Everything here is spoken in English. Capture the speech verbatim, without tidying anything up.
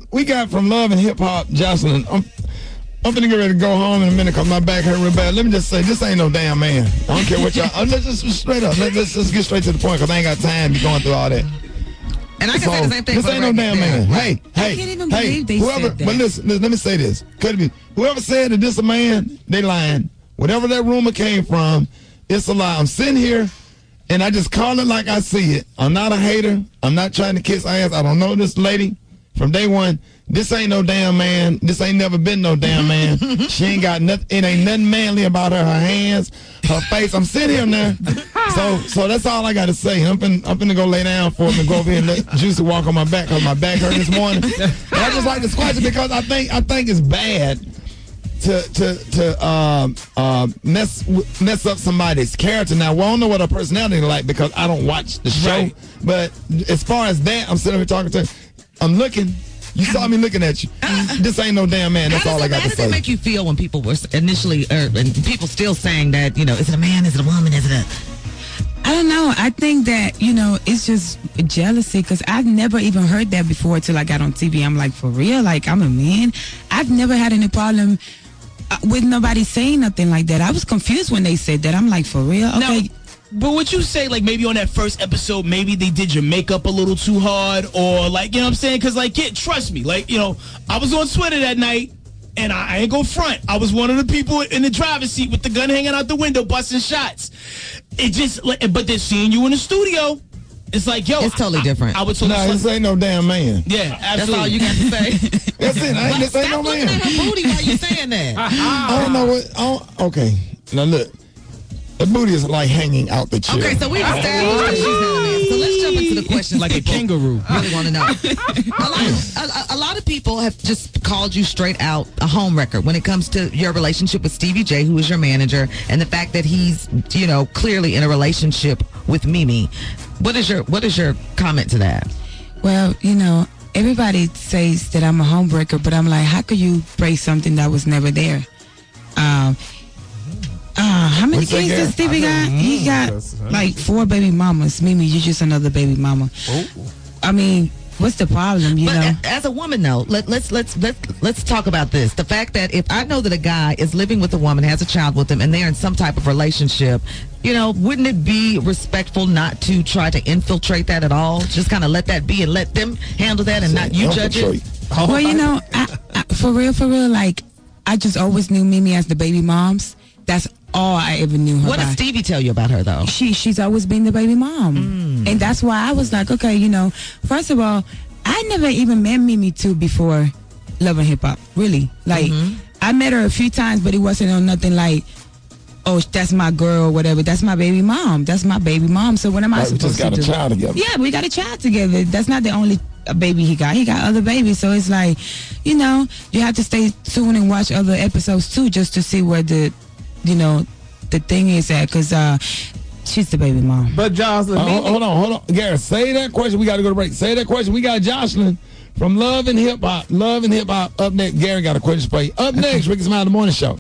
we got from Love and Hip Hop, Jocelyn. I'm, I'm finna get ready to go home in a minute because my back hurt real bad. Let me just say, this ain't no damn man. I don't care what y'all. Uh, let's just straight up. Let's, let's just get straight to the point because I ain't got time to be going through all that. And I can so, say the same thing. This ain't no damn man. Hey, hey, I can't even hey. believe they Whoever, said that. but listen, listen, let me say this. Could it be whoever said that this a man? They lying. Whatever that rumor came from, it's a lie. I'm sitting here. And I just call it like I see it. I'm not a hater. I'm not trying to kiss ass. I don't know this lady from day one. This ain't no damn man. This ain't never been no damn man. She ain't got nothing. It ain't nothing manly about her. Her hands, her face. I'm sitting here now. So so that's all I got to say. I'm finna, I'm finna go lay down for him and go over here and let Juicy walk on my back because my back hurt this morning. And I just like to squash it because I think I think it's bad to to to um uh mess mess up somebody's character. Now, well, I don't know what her personality is like because I don't watch the show. Right. But as far as that, I'm sitting here talking to her. I'm looking. You saw me looking at you. Uh, this ain't no damn man. That's all I got to say. How does it make you feel when people were initially, uh, and people still saying that, you know, is it a man? Is it a woman? Is it a... I don't know. I think that, you know, it's just jealousy because I've never even heard that before until I got on T V. I'm like, for real? Like, I'm a man? I've never had any problem with nobody saying nothing like that. I was confused when they said that. I'm like, for real? Okay. Now, but would you say, like, maybe on that first episode, maybe they did your makeup a little too hard? Or, like, you know what I'm saying? Because, like, yeah, trust me. Like, you know, I was on Twitter that night, and I, I ain't go front. I was one of the people in the driver's seat with the gun hanging out the window, busting shots. It just, like, but they're seeing you in the studio. It's like, yo. It's totally I, different. I, I would totally No, this ain't no damn man. Yeah, absolutely. That's all you got to say. That's it. I ain't, this ain't no Stop looking man. at her booty while you saying that. I don't know what. I don't, okay. Now, look. The booty is like hanging out the chair. Okay, so we've established that she's not a man. So let's jump into the questions. Like a kangaroo. Really want to know. A lot, of, a, a lot of people have just called you straight out a home wrecker when it comes to your relationship with Stevie J, who is your manager, and the fact that he's, you know, clearly in a relationship with Mimi. What is your What is your comment to that? Well, you know, everybody says that I'm a homebreaker, but I'm like, how could you break something that was never there? Um. Uh, how many What's that, kids Gary? does Stevie got? He got like four baby mamas. Mimi, you just another baby mama. Oh. I mean, what's the problem? You But know, a- as a woman, though, let, let's let's let's let's talk about this. The fact that if I know that a guy is living with a woman, has a child with them, and they're in some type of relationship, you know, wouldn't it be respectful not to try to infiltrate that at all? Just kind of let that be and let them handle that, and not you judge it. well, you know, I, I, for real, for real, like I just always knew Mimi as the baby moms. That's all I ever knew her What by. did Stevie tell you about her, though? She she's always been the baby mom, mm. and that's why I was like, okay, you know, first of all, I never even met Mimi too before Love and Hip Hop. Really, like mm-hmm. I met her a few times, but it wasn't on nothing like, oh, that's my girl or whatever. That's my baby mom. That's my baby mom. So what am I Like, we supposed just got to a do? child together. Yeah, we got a child together. That's not the only baby he got. He got other babies. So it's like, you know, you have to stay tuned and watch other episodes too, just to see where the, you know, the thing is at, because uh, she's the baby mom. But Jocelyn, Uh, hold, hold on, hold on. Gareth, say that question. We got to go to break. Say that question. We got Jocelyn from Love and Hip Hop. Love and Hip Hop up next. Gary got a question for you. Up next, Ricky Smiley, The Morning Show.